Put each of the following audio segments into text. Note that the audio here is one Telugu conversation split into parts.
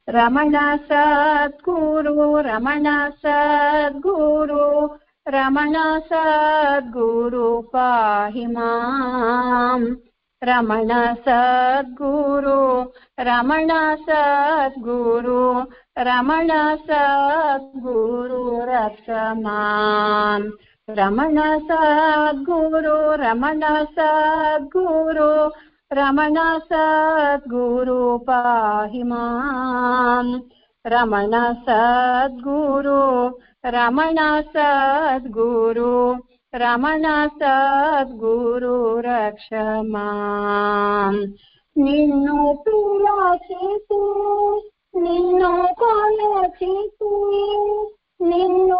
రమణ సద్గురు రమణ సద్గురు రమణ సద్గురు పాహి మాం రమణ సద్గురు రమణ సద్గురు రమణ సద్గురు రక్ష మాం రమణ సద్గురు రమణ సద్గురు రమణ సద్గురు పాహి మాం రమణ సద్గురు రమణ సద్గురు రమణ సద్గురు రక్ష మాం నిన్ను పిలచితి నిన్ను కొలచితి నిన్ను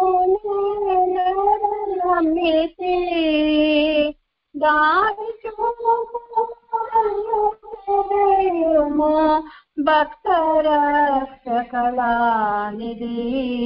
నమ్మితి దారి చూపుము భక్త రక్షకలానిధి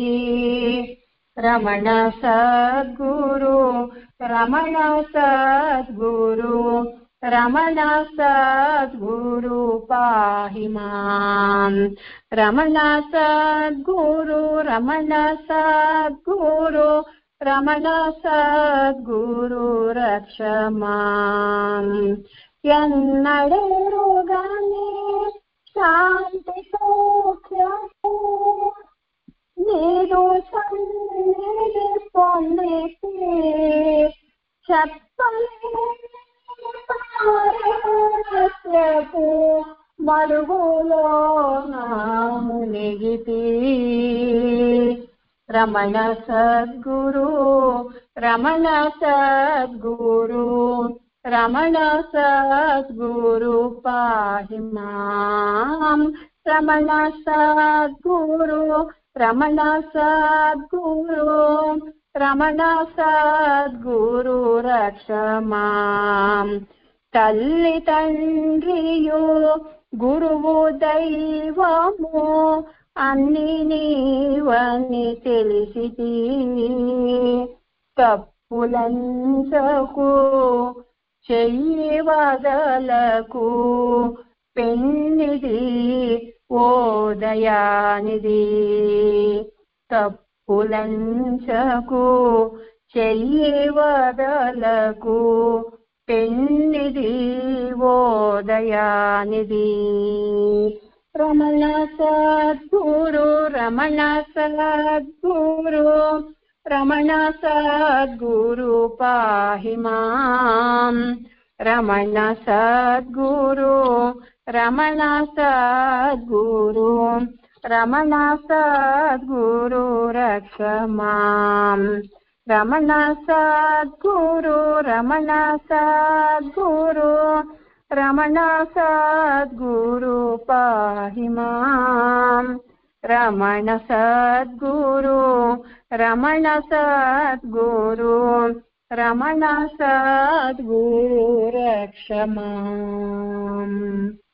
రమణ సద్గురు రమణ సద్గురు రమణ సద్గురు పాహి మాం రమణ సద్గురు రమణ సద్గురు రమణ సద్గురు రక్ష మాం ఎన్నడెరుగని శాంతి సౌఖ్యము నీరు సన్నిధి పొందితే చెప్పలేపు మడుగులో మునిగితి రమణ సద్గురు రమణ సద్గురు రమణ సద్గురు పాహి మాం రమణ సద్గురు రమణ సద్గురు రమణ సద్గురు రక్ష మాం తల్లి తండ్రియు గురువు దైవము అన్ని నీవని తెలిసితి తప్పులంచకు చెయ్యి వదలకు పెన్నిది ఓ దయానిధి తప్పులంచకు చెయ్యి వదలకు పెన్నిది ఓ దయానిధి రమణ సద్గురు రమణ సద్గురు రమణ సద్గురు పాహి మాం రమణ సద్గురు రమణ సద్గురు రమణ సద్గురు రక్ష మాం రమణ సద్గురు రమణ సద్గురు రమణ సద్గురు పాహి మాం రమణ సద్గురు రమణ సద్గురు రమణ సద్గురు రక్ష మాం.